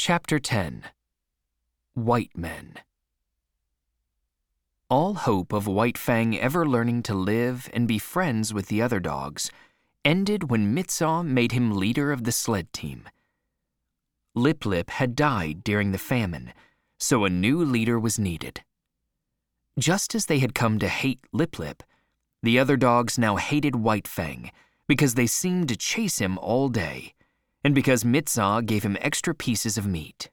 Chapter 10. White Men. All hope of White Fang ever learning to live and be friends with the other dogs ended when Mitsaw made him leader of the sled team. Lip Lip had died during the famine, so a new leader was needed. Just as they had come to hate Lip Lip, the other dogs now hated White Fang because they seemed to chase him all day, and because Mitsaw gave him extra pieces of meat.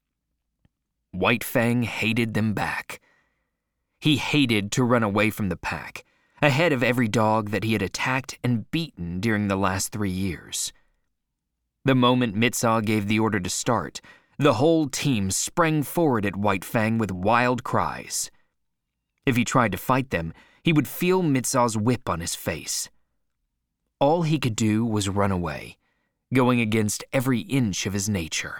White Fang hated them back. He hated to run away from the pack, ahead of every dog that he had attacked and beaten during the last 3 years. The moment Mitsaw gave the order to start, the whole team sprang forward at White Fang with wild cries. If he tried to fight them, he would feel Mitsaw's whip on his face. All he could do was run away, going against every inch of his nature.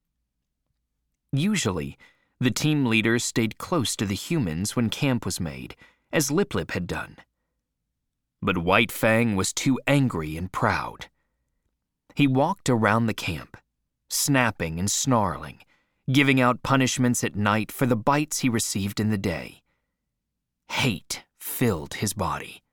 Usually, the team leaders stayed close to the humans when camp was made, as Lip Lip had done. But White Fang was too angry and proud. He walked around the camp, snapping and snarling, giving out punishments at night for the bites he received in the day. Hate filled his body.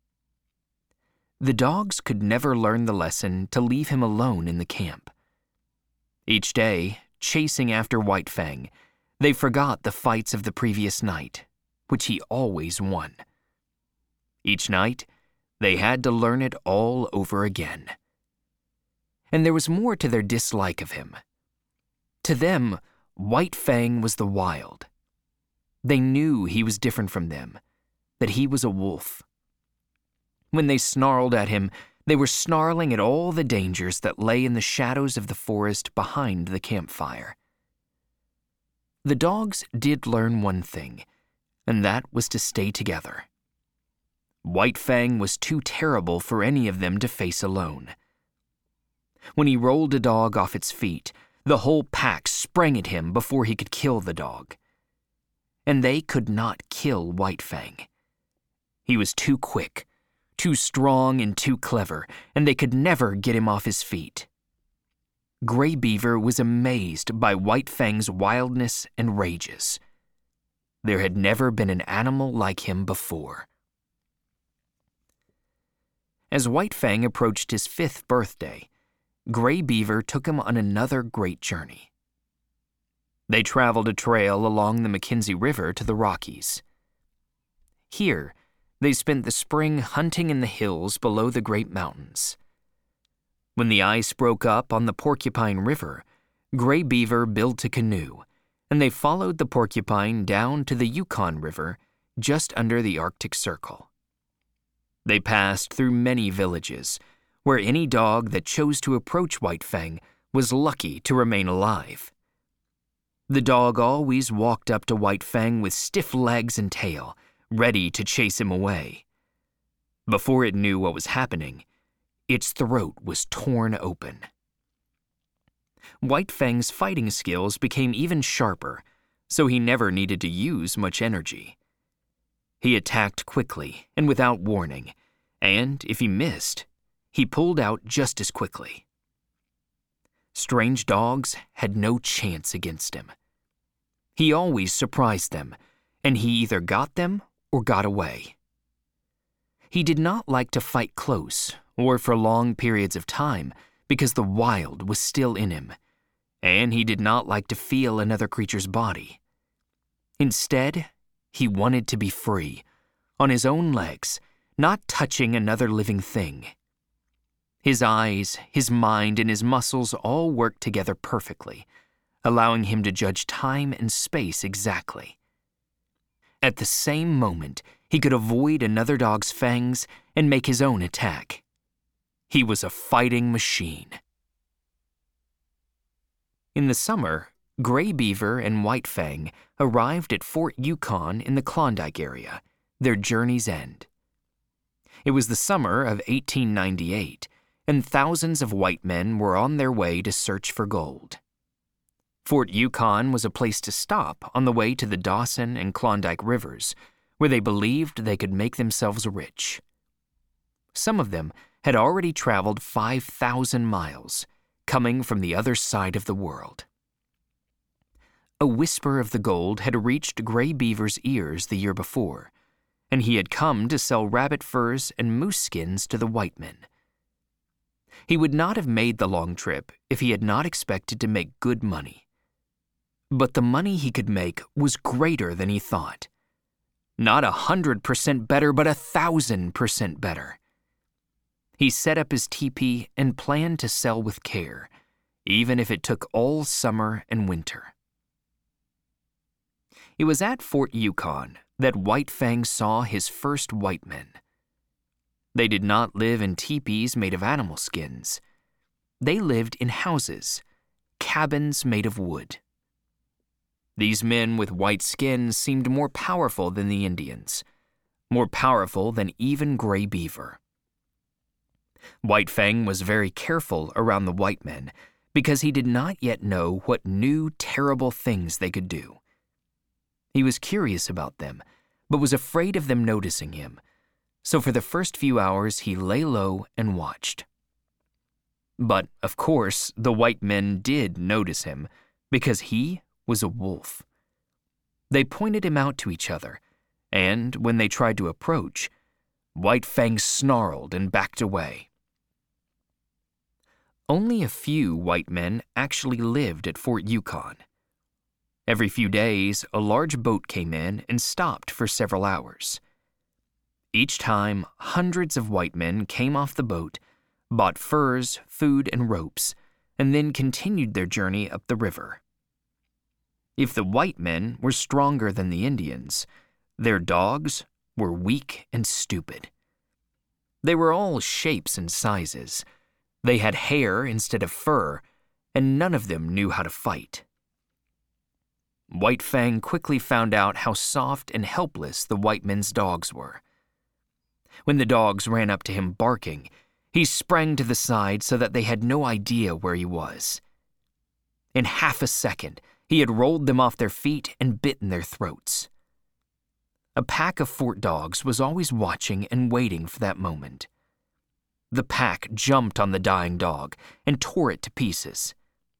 The dogs could never learn the lesson to leave him alone in the camp. Each day, chasing after White Fang, they forgot the fights of the previous night, which he always won. Each night, they had to learn it all over again. And there was more to their dislike of him. To them, White Fang was the wild. They knew he was different from them, that he was a wolf. When they snarled at him, they were snarling at all the dangers that lay in the shadows of the forest behind the campfire. The dogs did learn one thing, and that was to stay together. White Fang was too terrible for any of them to face alone. When he rolled a dog off its feet, the whole pack sprang at him before he could kill the dog. And they could not kill White Fang. He was too quick, too strong and too clever, and they could never get him off his feet. Gray Beaver was amazed by White Fang's wildness and rages. There had never been an animal like him before. As White Fang approached his 5th birthday, Gray Beaver took him on another great journey. They traveled a trail along the Mackenzie River to the Rockies. Here, they spent the spring hunting in the hills below the Great Mountains. When the ice broke up on the Porcupine River, Gray Beaver built a canoe, and they followed the Porcupine down to the Yukon River just under the Arctic Circle. They passed through many villages, where any dog that chose to approach White Fang was lucky to remain alive. The dog always walked up to White Fang with stiff legs and tail, ready to chase him away. Before it knew what was happening, its throat was torn open. White Fang's fighting skills became even sharper, so he never needed to use much energy. He attacked quickly and without warning, and if he missed, he pulled out just as quickly. Strange dogs had no chance against him. He always surprised them, and he either got them or got away. He did not like to fight close or for long periods of time because the wild was still in him, and he did not like to feel another creature's body. Instead, he wanted to be free, on his own legs, not touching another living thing. His eyes, his mind, and his muscles all worked together perfectly, allowing him to judge time and space exactly. At the same moment, he could avoid another dog's fangs and make his own attack. He was a fighting machine. In the summer, Gray Beaver and White Fang arrived at Fort Yukon in the Klondike area, their journey's end. It was the summer of 1898, and thousands of white men were on their way to search for gold. Fort Yukon was a place to stop on the way to the Dawson and Klondike Rivers, where they believed they could make themselves rich. Some of them had already traveled 5,000 miles, coming from the other side of the world. A whisper of the gold had reached Gray Beaver's ears the year before, and he had come to sell rabbit furs and moose skins to the white men. He would not have made the long trip if he had not expected to make good money. But the money he could make was greater than he thought. Not 100% better, but 1,000% better. He set up his teepee and planned to sell with care, even if it took all summer and winter. It was at Fort Yukon that White Fang saw his first white men. They did not live in teepees made of animal skins. They lived in houses, cabins made of wood. These men with white skins seemed more powerful than the Indians, more powerful than even Gray Beaver. White Fang was very careful around the white men because he did not yet know what new, terrible things they could do. He was curious about them, but was afraid of them noticing him, so for the first few hours he lay low and watched. But, of course, the white men did notice him, because he was a wolf. They pointed him out to each other, and when they tried to approach, White Fang snarled and backed away. Only a few white men actually lived at Fort Yukon. Every few days, a large boat came in and stopped for several hours. Each time, hundreds of white men came off the boat, bought furs, food, and ropes, and then continued their journey up the river. If the white men were stronger than the Indians, their dogs were weak and stupid. They were all shapes and sizes. They had hair instead of fur, and none of them knew how to fight. White Fang quickly found out how soft and helpless the white men's dogs were. When the dogs ran up to him barking, he sprang to the side so that they had no idea where he was. In half a second, he had rolled them off their feet and bitten their throats. A pack of fort dogs was always watching and waiting for that moment. The pack jumped on the dying dog and tore it to pieces.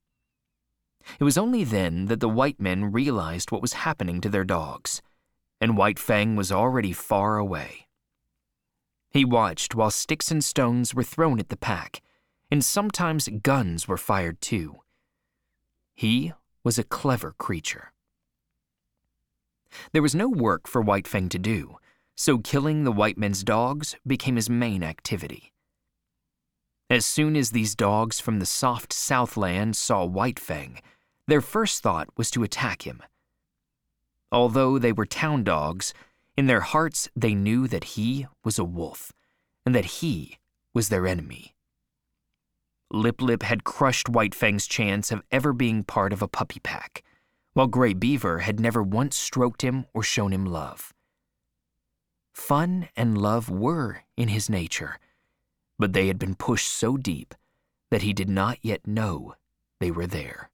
It was only then that the white men realized what was happening to their dogs, and White Fang was already far away. He watched while sticks and stones were thrown at the pack, and sometimes guns were fired too. He was a clever creature. There was no work for White Fang to do, so killing the white men's dogs became his main activity. As soon as these dogs from the soft Southland saw White Fang, their first thought was to attack him. Although they were town dogs, in their hearts they knew that he was a wolf, and that he was their enemy. Lip Lip had crushed White Fang's chance of ever being part of a puppy pack, while Gray Beaver had never once stroked him or shown him love. Fun and love were in his nature, but they had been pushed so deep that he did not yet know they were there.